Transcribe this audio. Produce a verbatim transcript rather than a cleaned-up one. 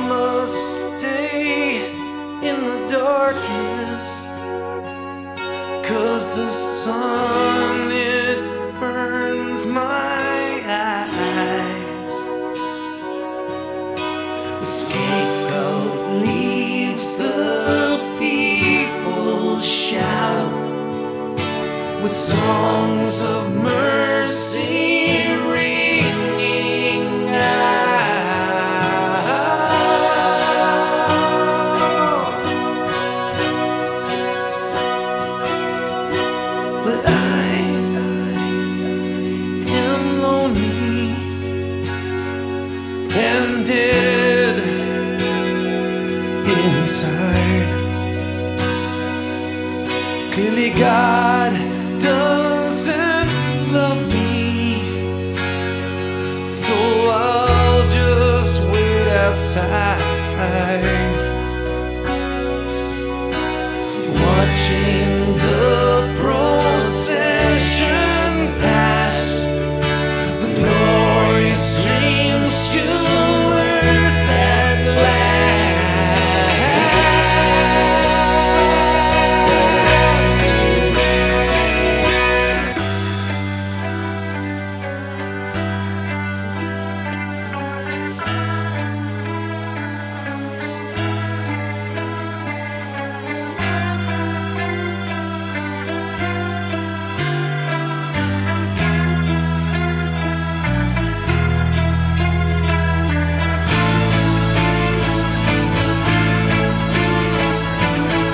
must stay in the darkness, 'cause the sun, it burns my eyes. The scapegoat leaves the people shout with songs of mercy ringing out. But I am lonely and dead inside. Clearly God doesn't love me, so I'll just wait outside, watching